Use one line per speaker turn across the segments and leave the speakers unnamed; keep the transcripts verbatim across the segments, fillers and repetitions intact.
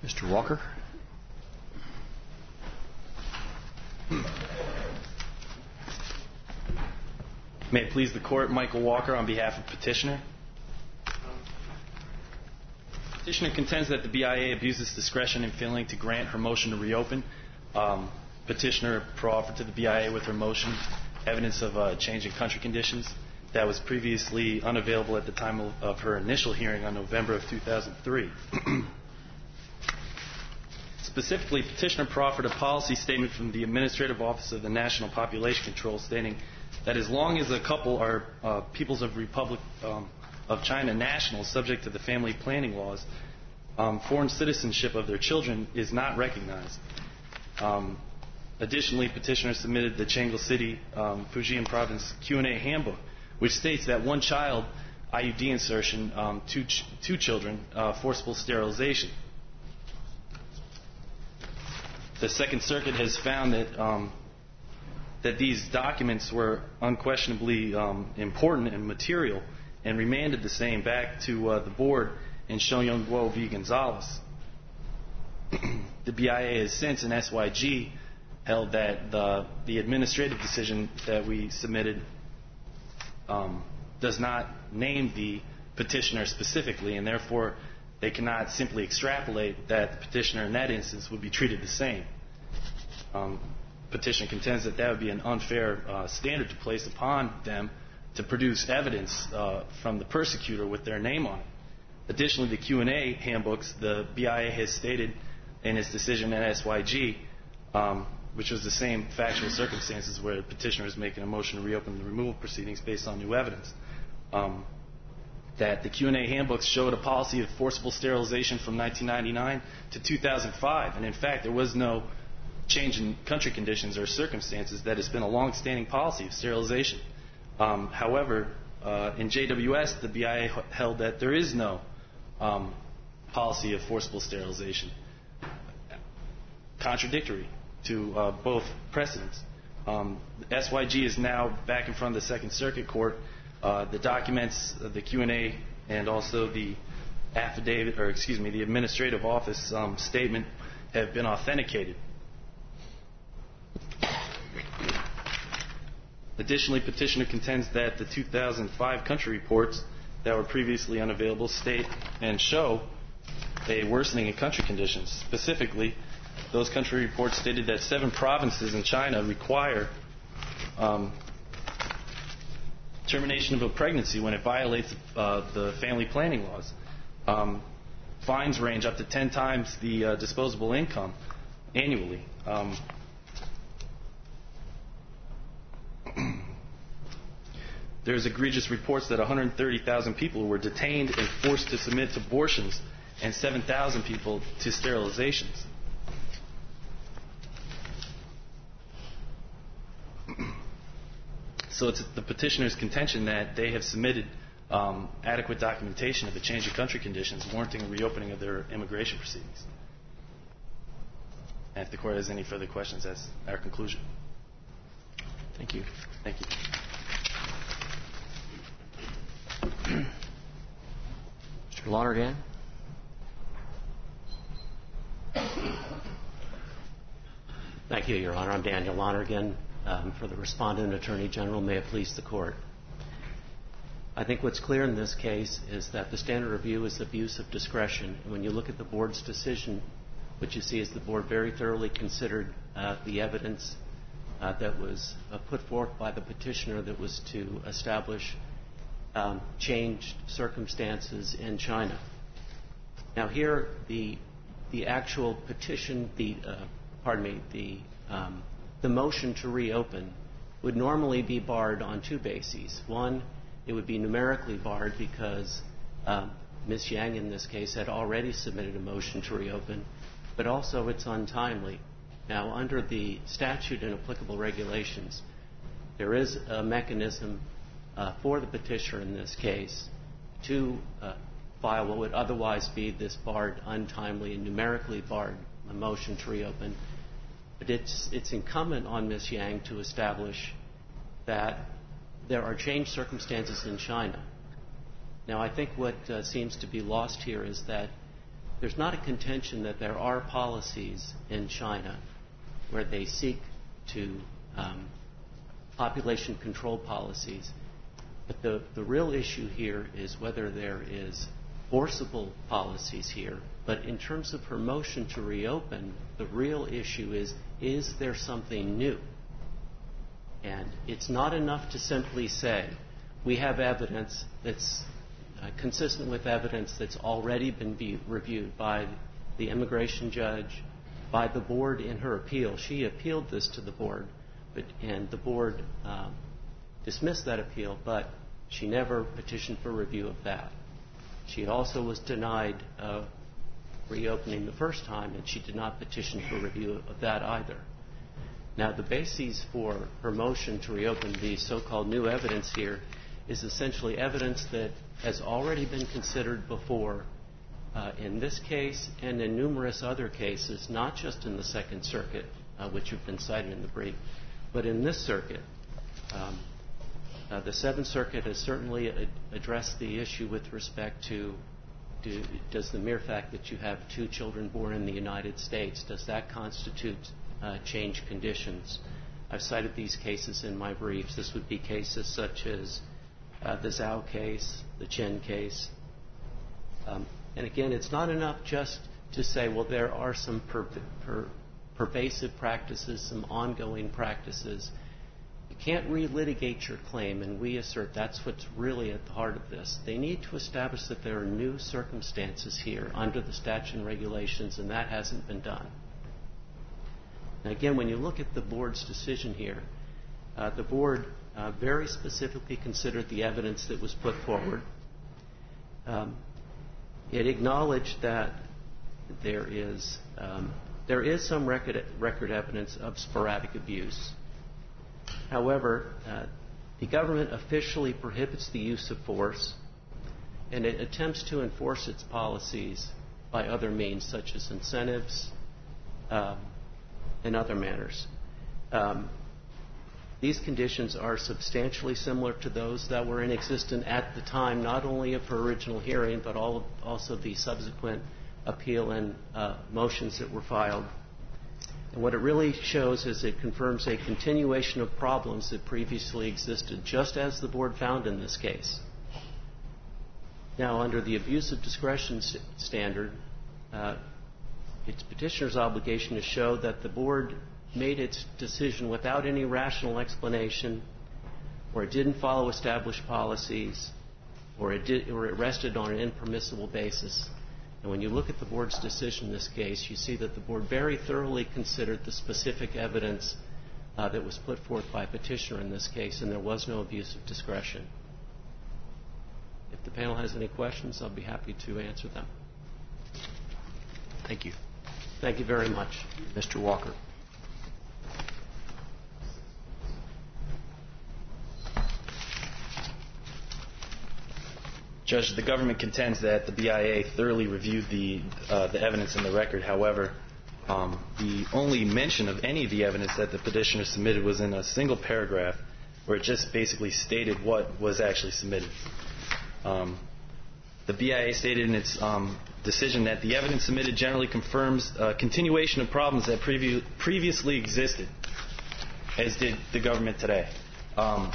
Mister Walker.
May it please the Court, Michael Walker on behalf of Petitioner. Petitioner contends that the B I A abuses discretion in failing to grant her motion to reopen. Um, Petitioner proffered to the B I A with her motion evidence of uh, change in country conditions that was previously unavailable at the time of, of her initial hearing on November of two thousand three. Specifically, Petitioner proffered a policy statement from the Administrative Office of the National Population Control stating that as long as a couple are uh, Peoples of Republic um, of China nationals subject to the family planning laws, um, foreign citizenship of their children is not recognized. Um, additionally, Petitioner submitted the Changle City, um, Fujian Province Q and A handbook, which states that one child, I U D insertion, um, two, ch- two children, uh, forcible sterilization. The Second Circuit has found that um, that these documents were unquestionably um, important and material and remanded the same back to uh, the board in Shoyong Guo v. Gonzalez. The B I A has since in S Y G held that the, the administrative decision that we submitted um, does not name the petitioner specifically, and therefore they cannot simply extrapolate that the petitioner in that instance would be treated the same. Um, petition contends that that would be an unfair uh, standard to place upon them to produce evidence uh, from the persecutor with their name on it. Additionally, the Q and A handbooks, the B I A has stated in its decision at S Y G, um, which was the same factual circumstances where the petitioner is making a motion to reopen the removal proceedings based on new evidence, um, that the Q and A handbooks showed a policy of forcible sterilization from nineteen ninety-nine to two thousand five, and in fact there was no change in country conditions or circumstances. That has been a long-standing policy of sterilization. Um, however, uh, in J W S, the B I A held that there is no um, policy of forcible sterilization, contradictory to uh, both precedents. Um, S Y G is now back in front of the Second Circuit Court. Uh, the documents, uh, the Q and A, and also the affidavit, or excuse me, the administrative office um, statement have been authenticated. Additionally, petitioner contends that the two thousand five country reports that were previously unavailable state and show a worsening in country conditions. Specifically, those country reports stated that seven provinces in China require um, termination of a pregnancy when it violates uh, the family planning laws. Um, fines range up to ten times the uh, disposable income annually. Um, There's egregious reports that one hundred thirty thousand people were detained and forced to submit to abortions, and seven thousand people to sterilizations. So it's the petitioner's contention that they have submitted um, adequate documentation of the change of country conditions warranting a reopening of their immigration proceedings. And if the Court has any further questions, that's our conclusion.
Thank you.
Thank you.
Mister Lonergan.
Thank you, Your Honor. I'm Daniel Lonergan um, for the Respondent Attorney General. May it please the Court. I think what's clear in this case is that the standard review is abuse of discretion. And when you look at the Board's decision, what you see is the Board very thoroughly considered uh, the evidence uh, that was uh, put forth by the petitioner that was to establish Um, changed circumstances in China. Now here, the the actual petition, the uh, pardon me, the um, the motion to reopen would normally be barred on two bases. One, it would be numerically barred because um, Miz Yang in this case had already submitted a motion to reopen, but also it's untimely. Now under the statute and applicable regulations, there is a mechanism Uh, for the petitioner in this case to uh, file what would otherwise be this barred, untimely, and numerically barred motion to reopen. But it's, it's incumbent on Miz Yang to establish that there are changed circumstances in China. Now, I think what uh, seems to be lost here is that there's not a contention that there are policies in China where they seek to um, population control policies. But the, the real issue here is whether there is forcible policies here. But in terms of her motion to reopen, the real issue is, is there something new? And it's not enough to simply say, we have evidence that's uh, consistent with evidence that's already been be reviewed by the immigration judge, by the board in her appeal. She appealed this to the board, but, and the board um, dismissed that appeal, but she never petitioned for review of that. She also was denied uh, reopening the first time, and she did not petition for review of that either. Now, the basis for her motion to reopen the so-called new evidence here is essentially evidence that has already been considered before uh, in this case and in numerous other cases, not just in the Second Circuit, uh, which have been cited in the brief, but in this circuit. Um, uh, the Seventh Circuit has certainly ad- addressed the issue with respect to do, does the mere fact that you have two children born in the United States, does that constitute uh, change conditions? I've cited these cases in my briefs. This would be cases such as uh, the Zhao case, the Chen case. Um, and again, it's not enough just to say, well, there are some per- per- pervasive practices, some ongoing practices. You can't relitigate your claim, and we assert that's what's really at the heart of this. They need to establish that there are new circumstances here under the statute and regulations, and that hasn't been done. Now, again, when you look at the board's decision here, uh, the board uh, very specifically considered the evidence that was put forward. Um, it acknowledged that there is um, there is some record, record evidence of sporadic abuse. However, uh, the government officially prohibits the use of force, and it attempts to enforce its policies by other means, such as incentives um, and other manners. Um, these conditions are substantially similar to those that were in existence at the time, not only of her original hearing, but all, also the subsequent appeal and uh, motions that were filed. And what it really shows is it confirms a continuation of problems that previously existed, just as the board found in this case. Now, under the abuse of discretion st- standard, uh, it's petitioner's obligation to show that the board made its decision without any rational explanation, or it didn't follow established policies, or it, did, or it rested on an impermissible basis. And when you look at the board's decision in this case, you see that the board very thoroughly considered the specific evidence uh, that was put forth by petitioner in this case, and there was no abuse of discretion. If the panel has any questions, I'll be happy to answer them.
Thank you.
Thank you very much.
Mister Walker.
Judge, the government contends that the B I A thoroughly reviewed the uh, the evidence in the record. However, um, the only mention of any of the evidence that the petitioner submitted was in a single paragraph where it just basically stated what was actually submitted. Um, the B I A stated in its um, decision that the evidence submitted generally confirms a continuation of problems that previ- previously existed, as did the government today. Um,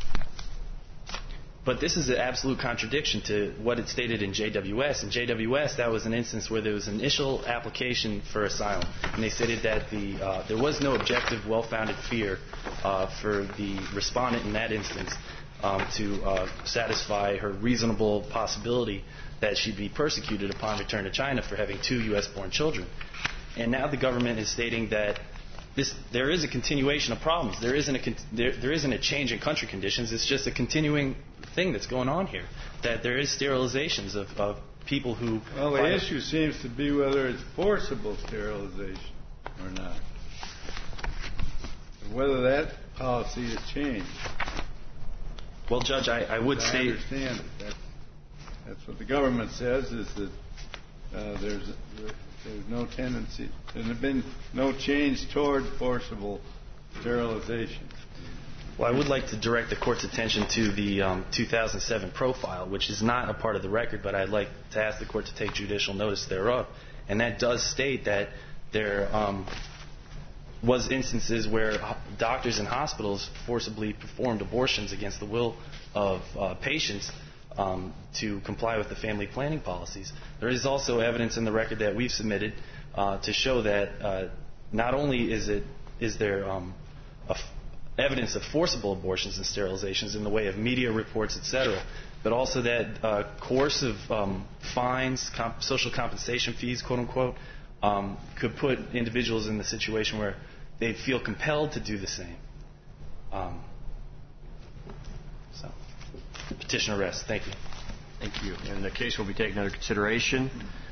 But this is an absolute contradiction to what it stated in J W S. In J W S, that was an instance where there was an initial application for asylum, and they stated that the, uh, there was no objective, well-founded fear uh, for the respondent in that instance um, to uh, satisfy her reasonable possibility that she'd be persecuted upon return to China for having two U S-born children. And now the government is stating that This, there is a continuation of problems. There isn't a there, there isn't a change in country conditions. It's just a continuing thing that's going on here. That there is sterilizations of, of people who.
Well, the issue seems to be whether it's forcible sterilization or not, and whether that policy has changed.
Well, Judge, I, I would
I
say.
understand it. That's, that's what the government says. Is that uh, there's. There's no tendency, there's been no change toward forcible sterilization.
Well, I would like to direct the court's attention to the um, two thousand seven profile, which is not a part of the record, but I'd like to ask the court to take judicial notice thereof. And that does state that there um, was instances where doctors and hospitals forcibly performed abortions against the will of uh, patients um, to comply with the family planning policies. There is also evidence in the record that we've submitted uh, to show that uh, not only is it is there um, a f- evidence of forcible abortions and sterilizations in the way of media reports, et cetera, but also that uh, coercive um, fines, comp- social compensation fees, quote unquote, um, could put individuals in the situation where they feel compelled to do the same. Um, so, petition arrest. Thank you.
Thank you. And the case will be taken under consideration.